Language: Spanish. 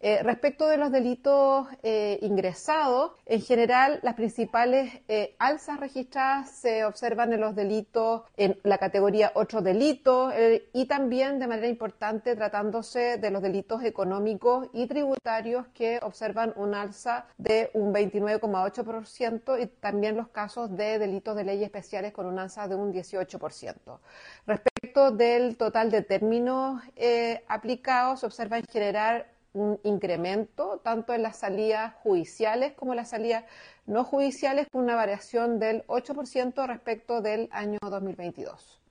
Respecto de los delitos ingresados, en general las principales alzas registradas se observan en los delitos en la categoría otros delitos y también de manera importante tratándose de los delitos económicos y tributarios que observan un alza de un 29,8% y también los casos de delitos de leyes especiales con un alza de un 18%. Respecto del total de términos aplicados, se observa en general un incremento tanto en las salidas judiciales como en las salidas no judiciales, con una variación del 8% respecto del año 2022.